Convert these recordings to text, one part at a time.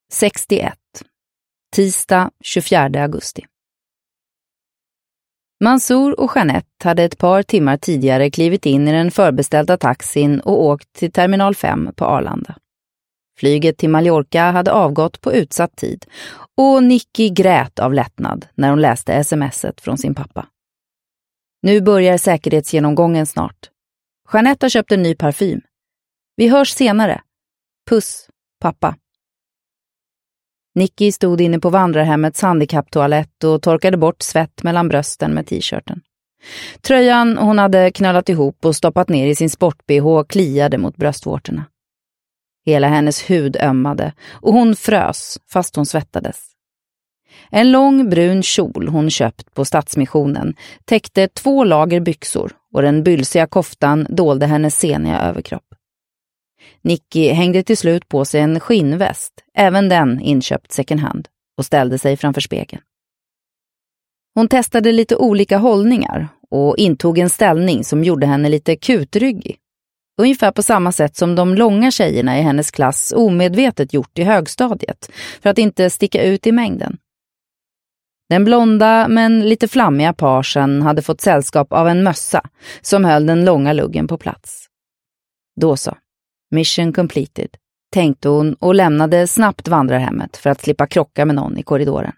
61. Tisdag 24 augusti. Mansour och Jeanette hade ett par timmar tidigare klivit in i den förbeställda taxin och åkt till terminal 5 på Arlanda. Flyget till Mallorca hade avgått på utsatt tid och Nicky grät av lättnad när hon läste smset från sin pappa. Nu börjar säkerhetsgenomgången snart. Jeanette har köpt en ny parfym. Vi hörs senare. Puss, pappa. Nicky stod inne på vandrarhemmets handikapptoalett och torkade bort svett mellan brösten med t-shirten. Tröjan hon hade knölat ihop och stoppat ner i sin sport-BH kliade mot bröstvårtorna. Hela hennes hud ömmade och hon frös fast hon svettades. En lång brun kjol hon köpt på Stadsmissionen täckte 2 lager byxor och den bylsiga koftan dolde hennes seniga överkropp. Nicky hängde till slut på sig en skinnväst, även den inköpt second hand, och ställde sig framför spegeln. Hon testade lite olika hållningar och intog en ställning som gjorde henne lite kutryggig. Ungefär på samma sätt som de långa tjejerna i hennes klass omedvetet gjort i högstadiet för att inte sticka ut i mängden. Den blonda men lite flammiga parsen hade fått sällskap av en mössa som höll den långa luggen på plats. Då så. Mission completed, tänkte hon och lämnade snabbt vandrarhemmet för att slippa krocka med någon i korridoren.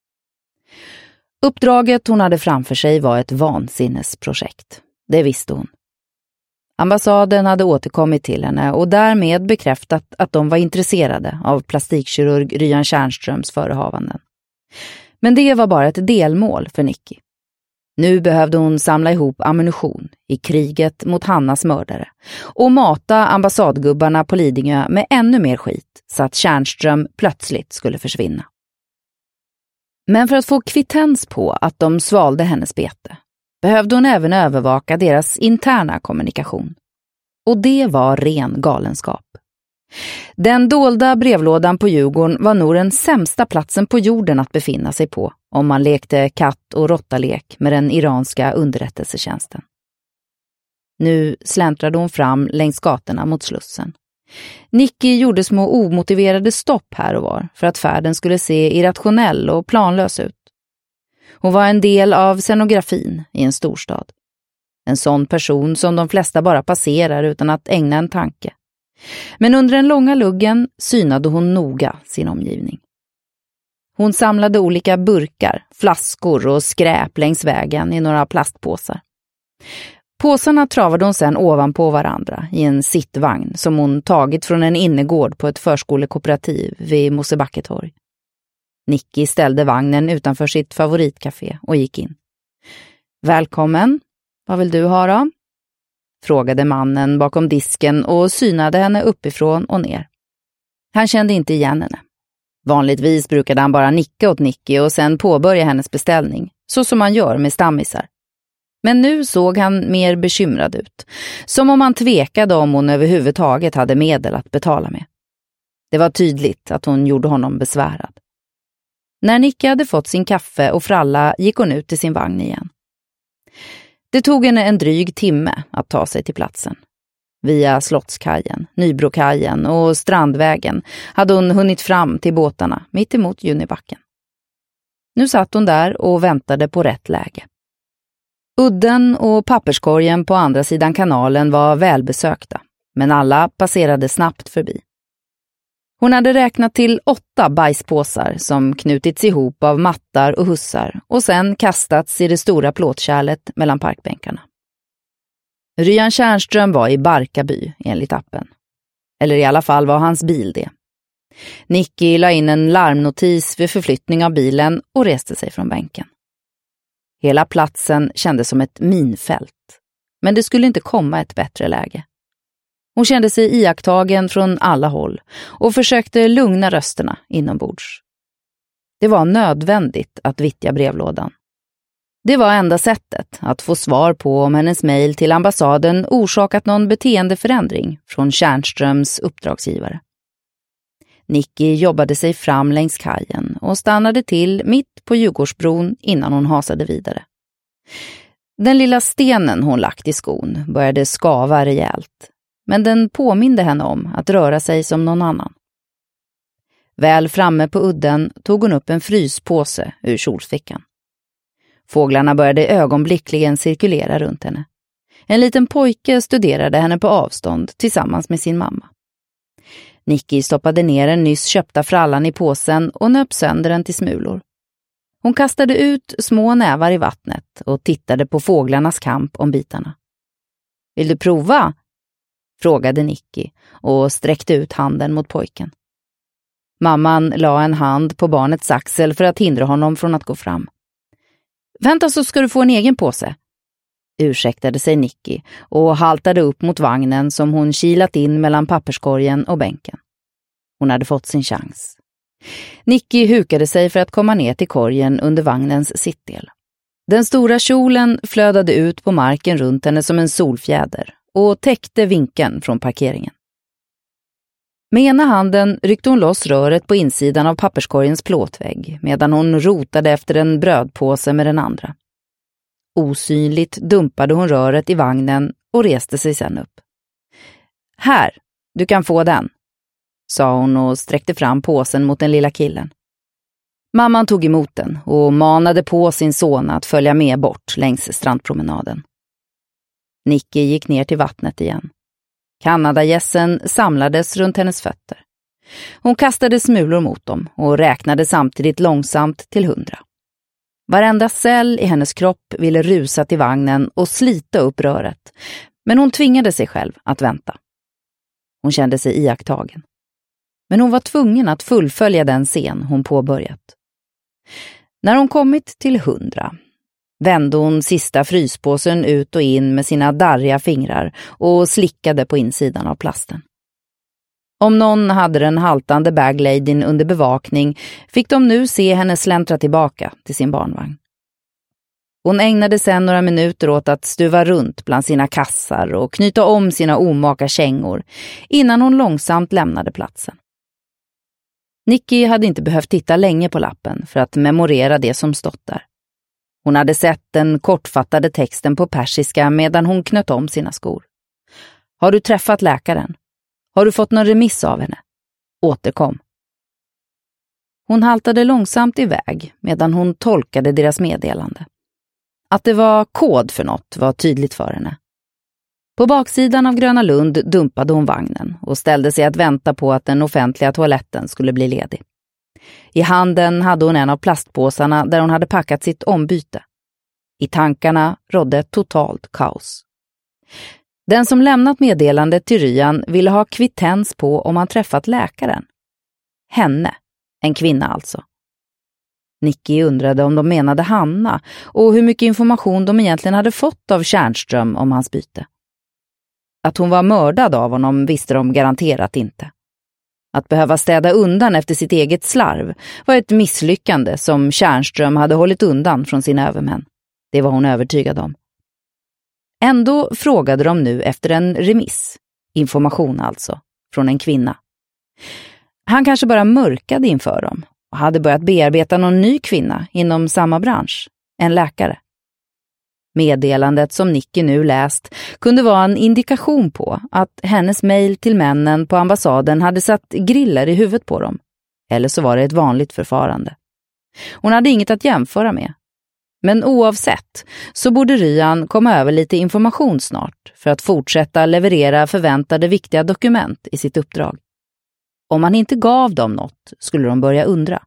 Uppdraget hon hade framför sig var ett vansinnesprojekt. Det visste hon. Ambassaden hade återkommit till henne och därmed bekräftat att de var intresserade av plastikkirurg Ryan Tjärnströms förehavanden. Men det var bara ett delmål för Nicky. Nu behövde hon samla ihop ammunition i kriget mot Hannas mördare och mata ambassadgubbarna på Lidingö med ännu mer skit så att Tjärnström plötsligt skulle försvinna. Men för att få kvittens på att de svalde hennes bete behövde hon även övervaka deras interna kommunikation. Och det var ren galenskap. Den dolda brevlådan på Djurgården var nog den sämsta platsen på jorden att befinna sig på om man lekte katt- och råttalek med den iranska underrättelsetjänsten. Nu släntrade hon fram längs gatorna mot Slussen. Nicky gjorde små omotiverade stopp här och var för att färden skulle se irrationell och planlös ut. Hon var en del av scenografin i en storstad. En sån person som de flesta bara passerar utan att ägna en tanke. Men under den långa luggen synade hon noga sin omgivning. Hon samlade olika burkar, flaskor och skräp längs vägen i några plastpåsar. Påsarna travade hon sedan ovanpå varandra i en sittvagn som hon tagit från en innergård på ett förskolekooperativ vid Mosebacketorg. Nicky ställde vagnen utanför sitt favoritcafé och gick in. Välkommen, vad vill du ha då? Frågade mannen bakom disken och synade henne uppifrån och ner. Han kände inte igen henne. Vanligtvis brukade han bara nicka åt Nicky och sen påbörja hennes beställning, så som man gör med stammisar. Men nu såg han mer bekymrad ut, som om han tvekade om hon överhuvudtaget hade medel att betala med. Det var tydligt att hon gjorde honom besvärad. När Nicky hade fått sin kaffe och fralla gick hon ut till sin vagn igen. Det tog henne en dryg timme att ta sig till platsen. Via Slottskajen, Nybrokajen och Strandvägen hade hon hunnit fram till båtarna mitt emot Junibacken. Nu satt hon där och väntade på rätt läge. Udden och papperskorgen på andra sidan kanalen var välbesökta, men alla passerade snabbt förbi. Hon hade räknat till 8 bajspåsar som knutits ihop av mattar och hussar och sen kastats i det stora plåtkärlet mellan parkbänkarna. Ryan Tjärnström var i Barkarby enligt appen. Eller i alla fall var hans bil det. Nicky la in en larmnotis vid förflyttning av bilen och reste sig från bänken. Hela platsen kändes som ett minfält, men det skulle inte komma ett bättre läge. Hon kände sig iakttagen från alla håll och försökte lugna rösterna inombords. Det var nödvändigt att vittja brevlådan. Det var enda sättet att få svar på om hennes mejl till ambassaden orsakat någon beteendeförändring från Tjärnströms uppdragsgivare. Nicky jobbade sig fram längs kajen och stannade till mitt på Djurgårdsbron innan hon hasade vidare. Den lilla stenen hon lagt i skon började skava rejält, men den påminde henne om att röra sig som någon annan. Väl framme på udden tog hon upp en fryspåse ur kjolfickan. Fåglarna började ögonblickligen cirkulera runt henne. En liten pojke studerade henne på avstånd tillsammans med sin mamma. Nicky stoppade ner den nyss köpta frallan i påsen och nöp sönder den till smulor. Hon kastade ut små nävar i vattnet och tittade på fåglarnas kamp om bitarna. Vill du prova? Frågade Nicky och sträckte ut handen mot pojken. Mamman la en hand på barnets axel för att hindra honom från att gå fram. Vänta så ska du få en egen påse, ursäktade sig Nicky och haltade upp mot vagnen som hon kilat in mellan papperskorgen och bänken. Hon hade fått sin chans. Nicky hukade sig för att komma ner till korgen under vagnens sittdel. Den stora kjolen flödade ut på marken runt henne som en solfjäder och täckte vinkeln från parkeringen. Med ena handen ryckte hon loss röret på insidan av papperskorgens plåtvägg medan hon rotade efter en brödpåse med den andra. Osynligt dumpade hon röret i vagnen och reste sig sedan upp. Här, du kan få den, sa hon och sträckte fram påsen mot den lilla killen. Mamman tog emot den och manade på sin son att följa med bort längs strandpromenaden. Nicky gick ner till vattnet igen. Kanadagässen samlades runt hennes fötter. Hon kastade smulor mot dem och räknade samtidigt långsamt till 100. Varenda cell i hennes kropp ville rusa till vagnen och slita upp röret, men hon tvingade sig själv att vänta. Hon kände sig iakttagen. Men hon var tvungen att fullfölja den scen hon påbörjat. När hon kommit till 100 vände hon sista fryspåsen ut och in med sina darriga fingrar och slickade på insidan av plasten. Om någon hade den haltande bagladyn under bevakning fick de nu se henne släntra tillbaka till sin barnvagn. Hon ägnade sedan några minuter åt att stuva runt bland sina kassar och knyta om sina omaka kängor innan hon långsamt lämnade platsen. Nicky hade inte behövt titta länge på lappen för att memorera det som stått där. Hon hade sett den kortfattade texten på persiska medan hon knöt om sina skor. Har du träffat läkaren? Har du fått någon remiss av henne? Återkom. Hon haltade långsamt iväg medan hon tolkade deras meddelande. Att det var kod för något var tydligt för henne. På baksidan av Gröna Lund dumpade hon vagnen och ställde sig att vänta på att den offentliga toaletten skulle bli ledig. I handen hade hon en av plastpåsarna där hon hade packat sitt ombyte. I tankarna rådde ett totalt kaos. Den som lämnat meddelandet till Ryan ville ha kvittens på om han träffat läkaren. Henne, en kvinna alltså. Nicky undrade om de menade Hanna och hur mycket information de egentligen hade fått av Tjärnström om hans byte. Att hon var mördad av honom visste de garanterat inte. Att behöva städa undan efter sitt eget slarv var ett misslyckande som Tjärnström hade hållit undan från sina övermän. Det var hon övertygad om. Ändå frågade de nu efter en remiss, information alltså, från en kvinna. Han kanske bara mörkade inför dem och hade börjat bearbeta någon ny kvinna inom samma bransch, en läkare. Meddelandet som Nicky nu läst kunde vara en indikation på att hennes mejl till männen på ambassaden hade satt griller i huvudet på dem. Eller så var det ett vanligt förfarande. Hon hade inget att jämföra med. Men oavsett så borde Ryan komma över lite information snart för att fortsätta leverera förväntade viktiga dokument i sitt uppdrag. Om han inte gav dem något skulle de börja undra.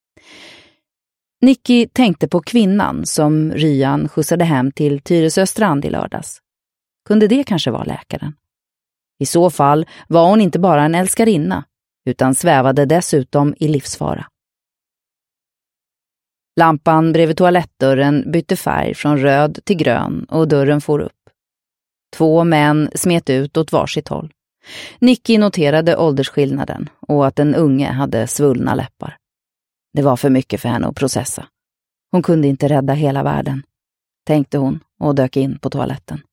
Nicky tänkte på kvinnan som Ryan skjutsade hem till Tyresö strand i lördags. Kunde det kanske vara läkaren? I så fall var hon inte bara en älskarinna utan svävade dessutom i livsfara. Lampan bredvid toalettdörren bytte färg från röd till grön och dörren for upp. 2 män smet ut åt varsitt håll. Nicky noterade åldersskillnaden och att den unge hade svullna läppar. Det var för mycket för henne att processa. Hon kunde inte rädda hela världen, tänkte hon och dök in på toaletten.